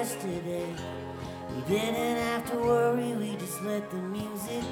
yesterday. We didn't have to worry, we just let the music